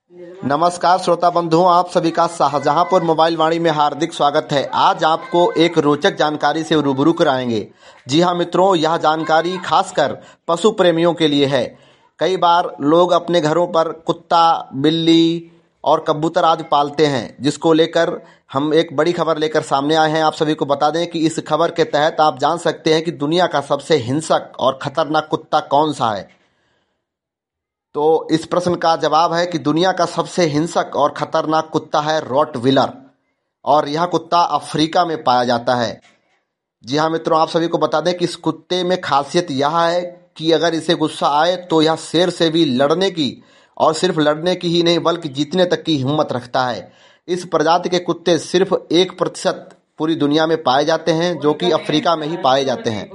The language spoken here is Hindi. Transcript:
नमस्कार श्रोता बंधुओं, आप सभी का शाहजहांपुर मोबाइल वाणी में हार्दिक स्वागत है। आज आपको एक रोचक जानकारी से रूबरू कराएंगे। जी हाँ मित्रों, यह जानकारी खासकर पशु प्रेमियों के लिए है। कई बार लोग अपने घरों पर कुत्ता, बिल्ली और कबूतर आदि पालते हैं, जिसको लेकर हम एक बड़ी खबर लेकर सामने आए हैं। आप सभी को बता दें कि इस खबर के तहत आप जान सकते हैं कि दुनिया का सबसे हिंसक और खतरनाक कुत्ता कौन सा है। तो इस प्रश्न का जवाब है कि दुनिया का सबसे हिंसक और खतरनाक कुत्ता है रॉटविलर, और यह कुत्ता अफ्रीका में पाया जाता है। जी हाँ मित्रों, आप सभी को बता दें कि इस कुत्ते में खासियत यह है कि अगर इसे गुस्सा आए तो यह शेर से भी लड़ने की, और सिर्फ लड़ने की ही नहीं बल्कि जीतने तक की हिम्मत रखता है। इस प्रजाति के कुत्ते सिर्फ 1% पूरी दुनिया में पाए जाते हैं, जो कि अफ्रीका में ही पाए जाते हैं।